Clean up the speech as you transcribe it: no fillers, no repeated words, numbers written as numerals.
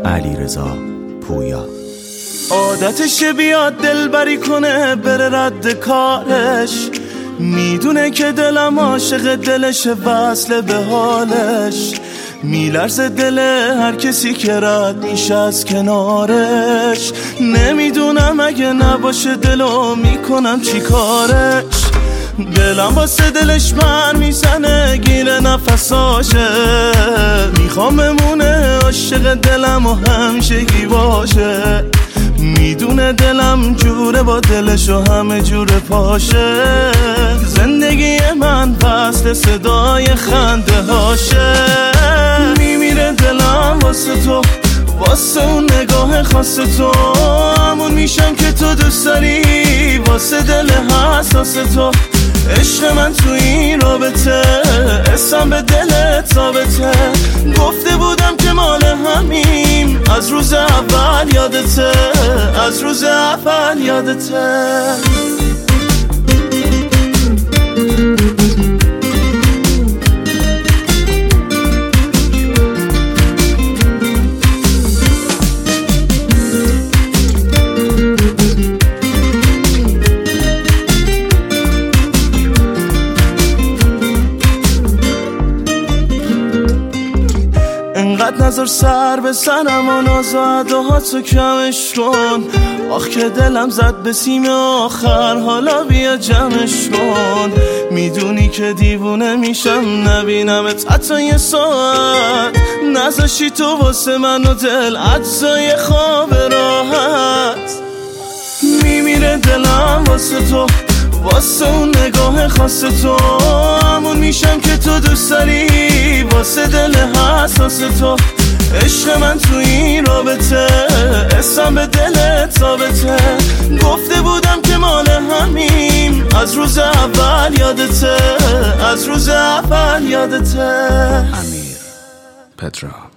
علیرضا پویا. عادتشه بیاد دلبری کنه بره رد کارش، میدونه که دلم عاشق دلشه وصله به حالش، میلرزه دل هر کسی که رد میشه از کنارش، نمیدونم اگه نباشه دلو میکنم چی کارش، دلم واسه دلش من میزنه گیره نفساشه، میخوام بمونه عاشق دلم و همیشگی باشه، میدونه دلم جوره با دلش و همه جوره پاشه، زندگی من وصل صدای خنده هاشه، میمیره دلم واسه تو، واسه اون نگاه خاص تو، همون میشم که تو دوست داری، واسه دل حساس تو، عشق من تو این رابطه، اسم به دلت ثابته، گفته بودم که مال همیم، از روز اول یادته، از روز اول یادته. انقدر نظر سر به سنم و ناز و عداهاتو کمش کن، آخ که دلم زد به سیم آخر، حالا بیا جمعش کن، میدونی که دیوونه میشم نبینمت حتی یه ساعت، نذاشی تو واسه من و دل اجزای خواب راحت، میمیره دلم واسه تو، واسه اون نگاه خاص تو، همون میشم که تو دوست داری، واسه دل حساس تو، عشق من تو این رابطه، اسم به دلت ثابته، گفته بودم که مال همیم، از روز اول یادته، از روز اول یادته. امیر پترا.